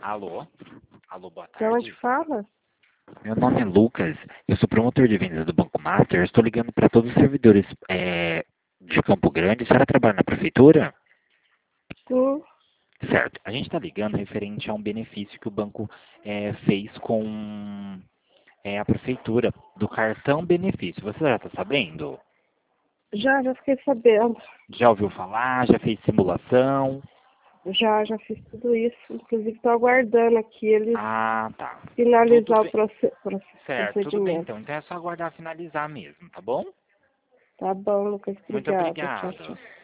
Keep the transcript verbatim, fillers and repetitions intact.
Alô? Alô, boa De onde tarde. fala? Meu nome é Lucas, eu sou promotor de vendas do Banco Master. Estou ligando para todos os servidores é, de Campo Grande. A senhora trabalha na prefeitura? Sim. Certo. A gente está ligando referente a um benefício que o banco é, fez com é, a prefeitura, do cartão benefício. Você já está sabendo? Já, já fiquei sabendo. Já ouviu falar? Já fez simulação? Já, já fiz tudo isso. Inclusive, estou aguardando aqui eles Ah, tá. Tudo finalizar o bem. proce- proce- Certo, tudo bem procedimento. então. Então é só aguardar finalizar mesmo, tá bom? Tá bom, Lucas. Muito Obrigada. Tchau, obrigado. tchau.